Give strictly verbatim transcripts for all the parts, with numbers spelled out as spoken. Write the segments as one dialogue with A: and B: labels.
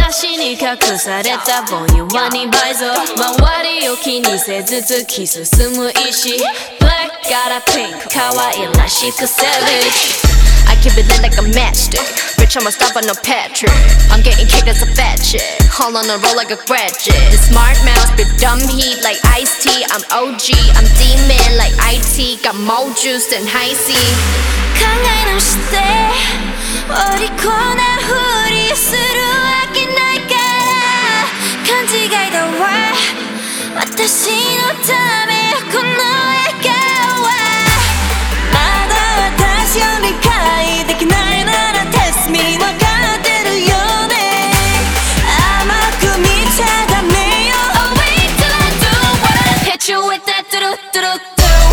A: 私に隠されたぼん弱に倍増周りを気にせず突き進む意志 Black got a pink 可愛らしく savage I keep it lit like a matchstick Bitch I'ma stop on no Patrick I'm getting kicked as a fat chick All on a roll like a graduate The smart mouth spit dumb heat like iced tea I'm O G, I'm demon like I T Got more juice than high C 考え直してお利口なふりをするわけないから勘違いだわ私のためよこの笑顔はまだ私を理解できないなら Test me 分かってるよね甘く見ちゃダメよ Oh wait till I do what Hit you with that do do do do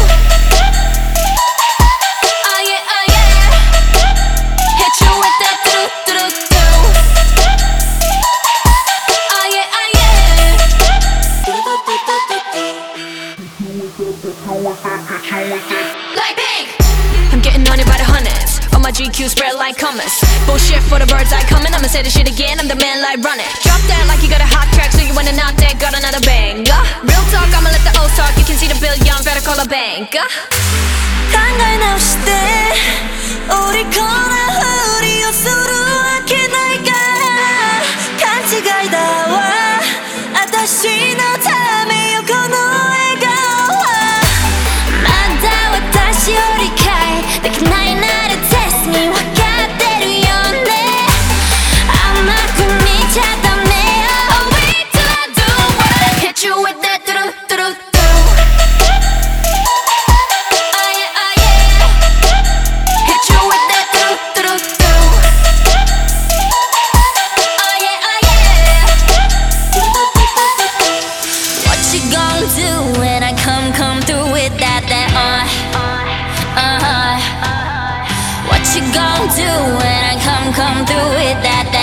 A: Like pink I'm getting on it by the hundreds All my G Q spread like hummus Bullshit for the birds I coming I'ma say this shit again I'm the man like run it Drop that like you got a hot track So you wanna knock that got another banger Real talk I'ma let the O's talk You can see the bill young better call a banker 考え直してお利口なふりをするわけないから勘違いだわ私のためよこの笑顔私を理解できないなら Test me 分かってるよね甘く見ちゃダメよ Oh wait till I do what Hit you with that do do do do Oh yeah oh yeah Hit you with that do do do do Oh yeah oh yeah What you gonna do when I come come through with that that on Uh-huh. What you gon' do when I come, come through with that